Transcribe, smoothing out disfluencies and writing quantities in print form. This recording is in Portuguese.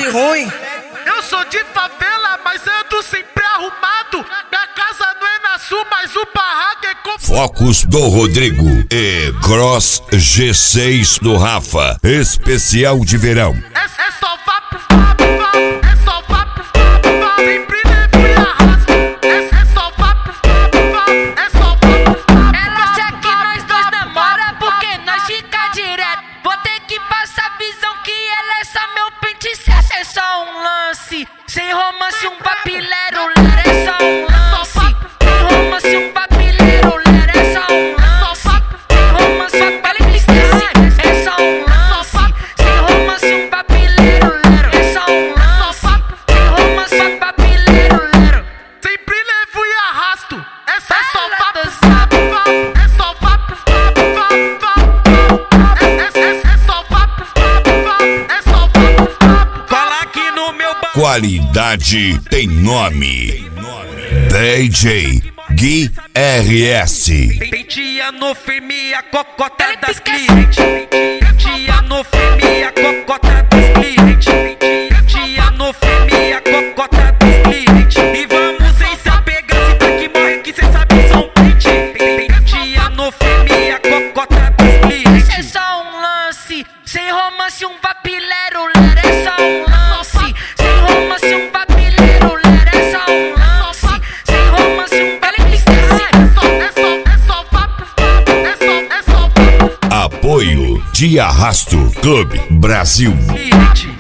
ruim. Eu sou de favela, mas ando sempre arrumado. Minha casa não é na sul, mas o barraco é com... Focus do Rodrigo e Cross G6 do Rafa. Especial de verão. É só vá pro vapo, é só vá pro vapo, sempre levo e arrasto. É só vá pro vapo, é só vá pro vapo. Ela acha que nós dois namora porque nós fica direto. Vou ter que passar a visão que ela é só meu pente certo. É só um lance, sem romance, um papilero, é só um lance. Sem romance, um papilero, é só um lance. Sem romance, um papilero, é só um lance. Sem romance, um papilero, é só um lance. Sem romance, um papilero, sempre levo e arrasto. É só vá pro vapo, é só vá pro vapo, é só vá pro vapo, é só vá pro vapo. Cola aqui no meu bar. Qualidade tem nome. DJ Gui RS. Penteia no firme a cocota das clientes. Penteia no firme a cocota das clientes. Penteia no firme a cocota das clientes. E vamos em se apegar, se tá que morre que cê sabe são pente. Penteia no firme a cocota das clientes. é só um lance. Sem romance, um papilero, é só um lance. Sem romance, um papilero, é só um lance. Sem romance, um papilero. É só vá pro vapo, é só vá pro vapo. Apoio de Arrasto Clube Brasil. Cliente.